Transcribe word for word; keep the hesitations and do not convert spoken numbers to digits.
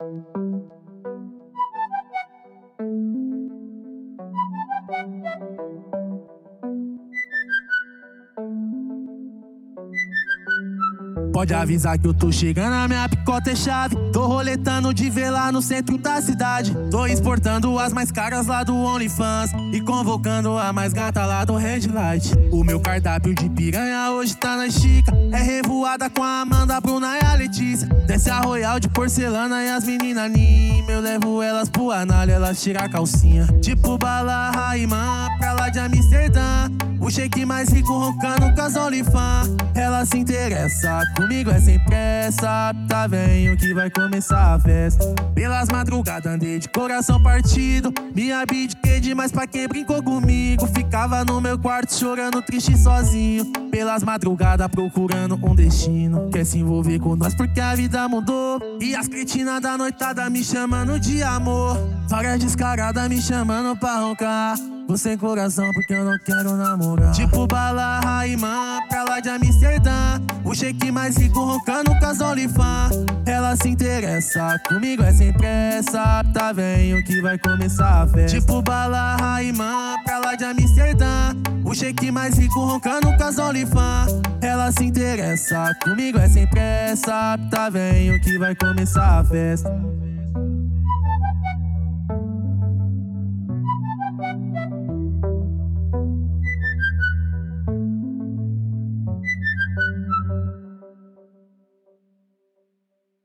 Pode avisar que eu tô chegando, a minha picota é chave. Tô roletando de vela no centro da cidade. Tô exportando as mais caras lá do OnlyFans e convocando a mais gata lá do Red Light. O meu cardápio de piranha hoje tá na Chica. É revoada com a Amanda, a Bruna e a Letícia. Desce a Royal de porcelana e as meninas Nima. Eu levo elas pro anal, elas tiram a calcinha. Tipo bala Raiman, pra lá de Amsterdã. O shake mais rico roncando com as OnlyFans. Ela se interessa, comigo é sem pressa. Tá venho que vai começar a festa. Pelas madrugadas andei de coração partido. Me abdiquei demais pra quem brincou comigo. Ficava no meu quarto chorando triste sozinho. Pelas madrugadas procurando um destino. Quer se envolver com nós porque a vida mudou. E as cretinas da noitada me chamando de amor. Várias descaradas me chamando pra roncar. Vou sem coração porque eu não quero namorar. Tipo bala Raiman, pra lá de Amsterdã. O shake mais rico roncando com as OnlyFans. Ela se interessa, comigo é sem pressa. Tá venho que vai começar a festa. Tipo bala Raiman, pra lá de Amsterdã. O shake mais rico roncando com as OnlyFans. Ela se interessa, comigo é sem pressa. Tá venho que vai começar a festa.